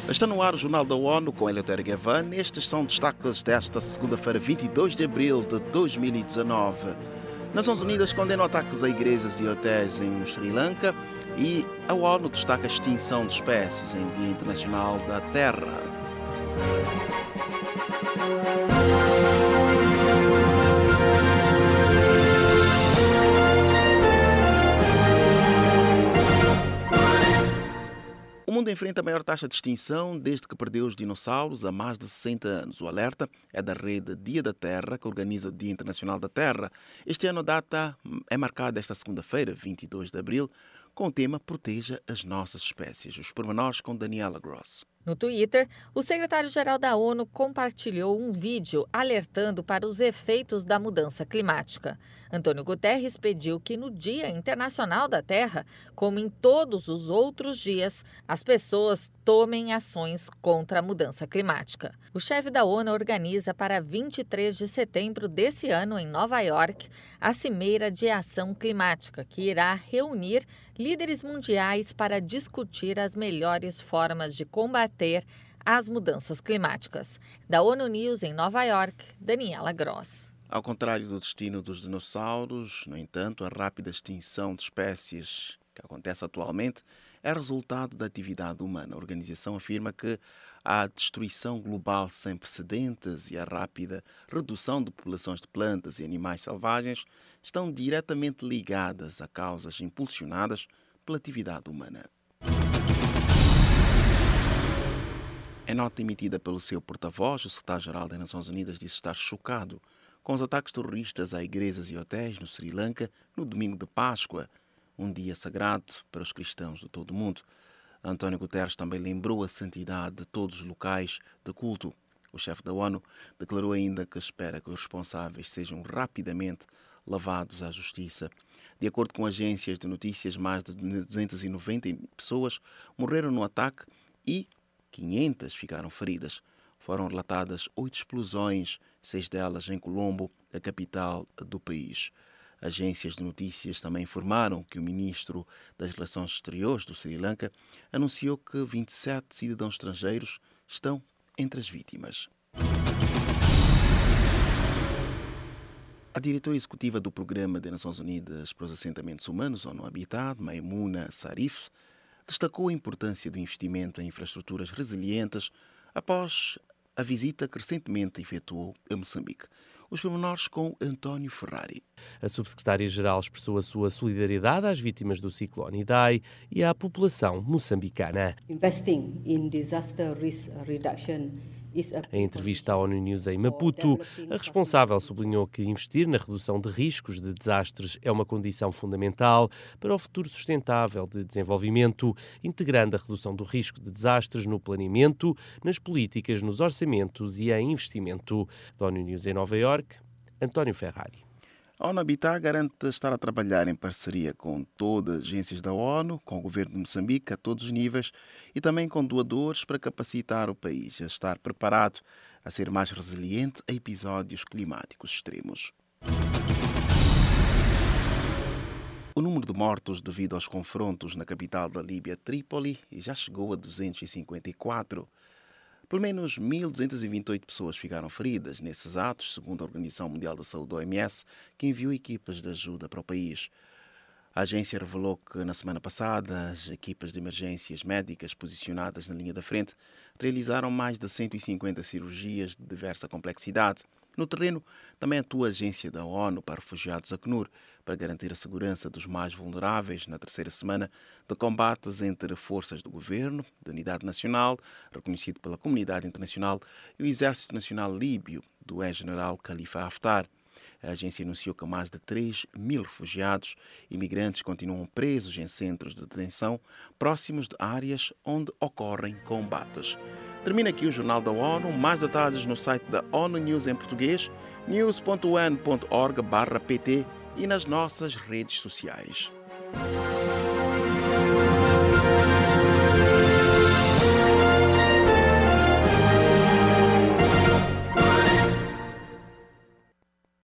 Está no ar o Jornal da ONU com Eleutério Gavan. Estes são destaques desta segunda-feira, 22 de abril de 2019. Nações Unidas condenam ataques a igrejas e hotéis em Sri Lanka e a ONU destaca a extinção de espécies em Dia Internacional da Terra. O mundo enfrenta a maior taxa de extinção desde que perdeu os dinossauros há mais de 60 anos. O alerta é da rede Dia da Terra, que organiza o Dia Internacional da Terra. Este ano a data é marcada esta segunda-feira, 22 de abril, com o tema Proteja as Nossas Espécies. Os pormenores com Daniela Gross. No Twitter, o secretário-geral da ONU compartilhou um vídeo alertando para os efeitos da mudança climática. Antônio Guterres pediu que no Dia Internacional da Terra, como em todos os outros dias, as pessoas tomem ações contra a mudança climática. O chefe da ONU organiza para 23 de setembro desse ano, em Nova York, a Cimeira de Ação Climática, que irá reunir líderes mundiais para discutir as melhores formas de combater as mudanças climáticas. Da ONU News em Nova York, Daniela Gross. Ao contrário do destino dos dinossauros, no entanto, a rápida extinção de espécies que acontece atualmente é resultado da atividade humana. A organização afirma que a destruição global sem precedentes e a rápida redução de populações de plantas e animais selvagens estão diretamente ligadas a causas impulsionadas pela atividade humana. Em nota emitida pelo seu porta-voz, o secretário-geral das Nações Unidas disse estar chocado com os ataques terroristas a igrejas e hotéis no Sri Lanka no domingo de Páscoa, um dia sagrado para os cristãos de todo o mundo. António Guterres também lembrou a santidade de todos os locais de culto. O chefe da ONU declarou ainda que espera que os responsáveis sejam rapidamente levados à justiça. De acordo com agências de notícias, mais de 290 pessoas morreram no ataque e 500 ficaram feridas. Foram relatadas 8 explosões, 6 delas em Colombo, a capital do país. Agências de notícias também informaram que o ministro das Relações Exteriores do Sri Lanka anunciou que 27 cidadãos estrangeiros estão entre as vítimas. A diretora executiva do Programa das Nações Unidas para os Assentamentos Humanos, ONU Habitat, Maimouna Sarif, destacou a importância do investimento em infraestruturas resilientes após a visita que recentemente efetuou a Moçambique. Os pormenores com António Ferrari. A subsecretária-geral expressou a sua solidariedade às vítimas do ciclone Idai e à população moçambicana. Investing in disaster risk reduction. Em entrevista à ONU News em Maputo, a responsável sublinhou que investir na redução de riscos de desastres é uma condição fundamental para o futuro sustentável de desenvolvimento, integrando a redução do risco de desastres no planeamento, nas políticas, nos orçamentos e em investimento. Da ONU News em Nova York, António Ferrari. A ONU Habitat garante estar a trabalhar em parceria com todas as agências da ONU, com o governo de Moçambique a todos os níveis e também com doadores para capacitar o país a estar preparado a ser mais resiliente a episódios climáticos extremos. O número de mortos devido aos confrontos na capital da Líbia, Trípoli, já chegou a 254. Pelo menos 1.228 pessoas ficaram feridas nesses atos, segundo a Organização Mundial da Saúde, OMS, que enviou equipas de ajuda para o país. A agência revelou que, na semana passada, as equipas de emergências médicas posicionadas na linha da frente realizaram mais de 150 cirurgias de diversa complexidade. No terreno, também atua a Agência da ONU para Refugiados, ACNUR, para garantir a segurança dos mais vulneráveis na terceira semana de combates entre forças do governo, da Unidade Nacional, reconhecido pela comunidade internacional, e o Exército Nacional Líbio, do ex-general Khalifa Haftar. A agência anunciou que mais de 3.000 refugiados e imigrantes continuam presos em centros de detenção próximos de áreas onde ocorrem combates. Termina aqui o Jornal da ONU. Mais detalhes no site da ONU News em português, news.un.org/pt e nas nossas redes sociais.